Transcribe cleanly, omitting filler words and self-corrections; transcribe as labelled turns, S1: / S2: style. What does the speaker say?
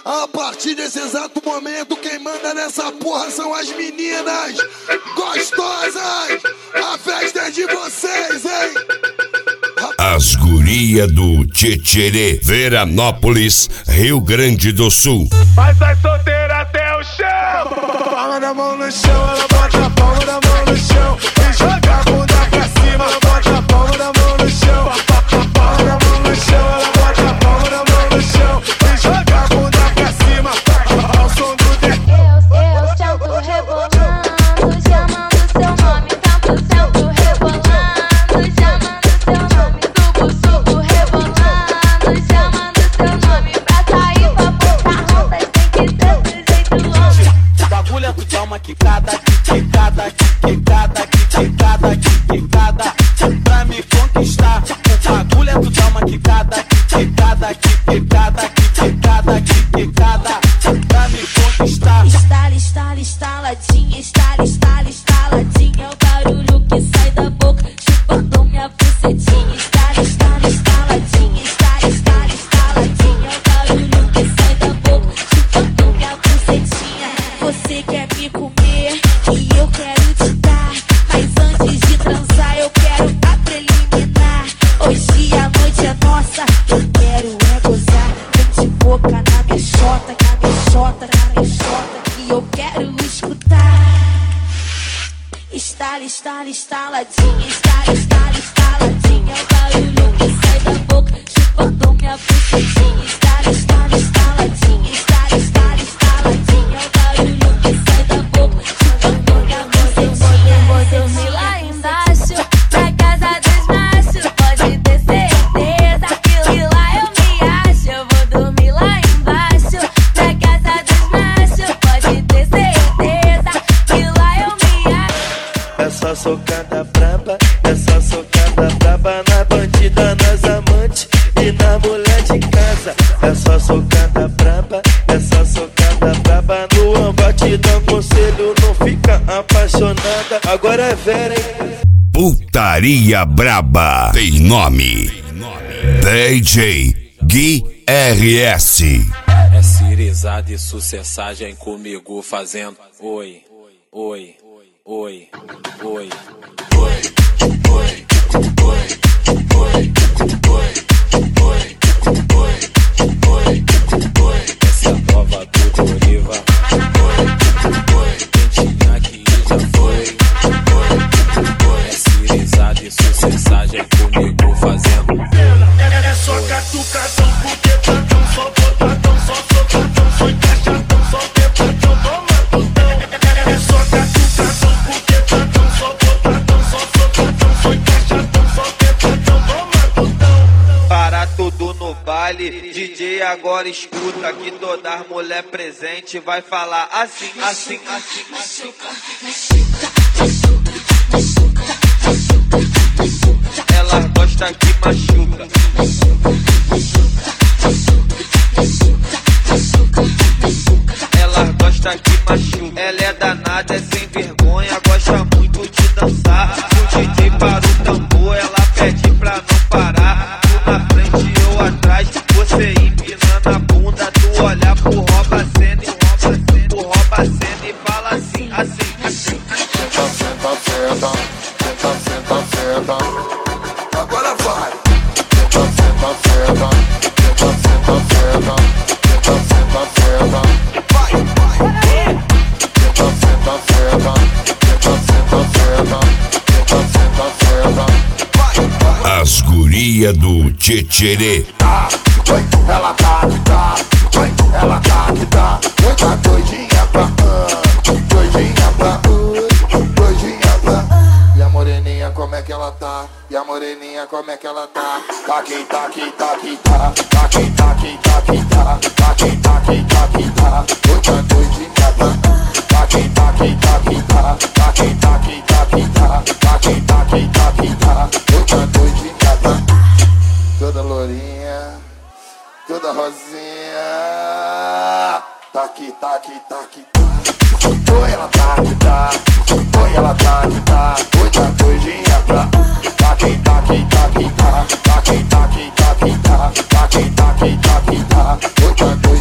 S1: A partir desse exato momento, quem manda nessa porra são as meninas gostosas. A festa é de vocês, hein?
S2: As guria do Tietê, Veranópolis, Rio Grande do Sul.
S3: Vai sair solteira até o chão.
S1: Palma da mão no chão, ela bota a palma da mão no chão e joga a bunda pra cima. Ela bota a palma da mão no chão, palma da mão no chão, ela bota a palma da mão no chão e joga a bunda pra cima. Ao som do
S4: eu sento rebolando, chamando seu nome, tanto sento rebolando, chamando seu nome, suco rebolando, chamando seu nome, pra sair pra botar rondas tem que ser do jeito louco.
S5: Bagulho é tu dá uma quicada, quicada, quicada, quicada, quicada, pra me conquistar. O bagulho é tu dá uma quicada, quicada, quicada, quicada, quicada, pra me conquistar.
S4: Estala, estala, estaladinha, estala, estala, estaladinha, é o barulho que sai da boca, chupando minha bucetinha. Estala, estala, estaladinha, estala, estala, estaladinha, é o barulho que sai da boca, chupando minha bucetinha. Você quer me comer e eu quero te dar, mas antes de transar eu quero a preliminar. Hoje a noite é nossa, eu quero é gozar. Vem de boca na minha xota, na minha xota, na minha xota, que eu quero escutar. Estala, estala, estaladinha, estala, estala, estaladinha, é o barulho que sai da boca, chupando minha bucetinha. Estala, estala, estaladinha, estala, estala, estaladinha, é o barulho que sai da boca, chupando minha bucetinha. Vou dormir lá embaixo, na casa dos machos, pode ter certeza que lá eu me acho. Eu vou dormir lá embaixo, na casa dos machos, pode ter certeza que lá eu me acho.
S5: É só socada braba, é só socada braba na bandida, nas amantes e na mulher de casa. É só socada braba, é só socada braba no embate, dá conselho, não fica apaixonada. Agora é Vera, hein?
S2: Putaria Braba tem nome: DJ Gui RS.
S6: É cirizada e sucessagem comigo fazendo oi, oi, oi, oi, oi, oi, oi, oi, oi, oi. Essa é a nova do Doriva. Quem tinha aqui já foi. É cirizada e sucessagem comigo fazendo.
S3: É só catucadão, buquetadão, só botadão, só socadão, só encaixadão, só pepadão, toma botão. É só catucadão, buquetadão, só botadão, só socadão, só encaixadão, só pepadão, toma botão.
S5: Para tudo no baile, DJ agora escuta que toda as mulher presente vai falar assim, assim, assim, assim. Ela gosta que machuca. Ela gosta que machuca. Ela é danada, é sem vergonha, gosta muito de dançar. Se o DJ para o tambor, ela pede pra não parar. Tu na frente, eu atrás, você empinando a bunda. Tu olha pro rouba-cena, tu rouba-cena e fala assim, assim, assim.
S1: senta, senta, senta, senta, senta. Agora vai. Senta, senta, senta, senta, senta, senta, senta, senta, senta. Vai, vai. Senta, senta, senta, senta, senta, senta, senta, senta, senta. Vai, vai.
S2: As guria do Tietê.
S1: Ela tá que tá, ela tá que tá. Oi, tá doidinha pra doidinha pra doidinha pra. E a moreninha como é que ela tá? E a moreninha como é que ela tá? Tá que tá que tá que tá, tá que tá que tá que tá, tá que tá que tá que tá. Oi, tá doidinha pra. Tá que tá que tá que tá, tá que tá que tá que tá, tá que tá que tá que tá. Oi, tá doidinha pra. Toda lourinha, toda rosinha. Tá aqui, tá aqui, tá aqui. Oi, ela tá aqui, tá. Oi, ela tá aqui, tá. Oi, tá doidinha pra. Tá aqui, tá aqui, tá aqui, tá. Tá aqui, tá aqui, tá aqui, tá. Tá aqui, tá aqui, tá aqui, tá. Oi, tá doidinha.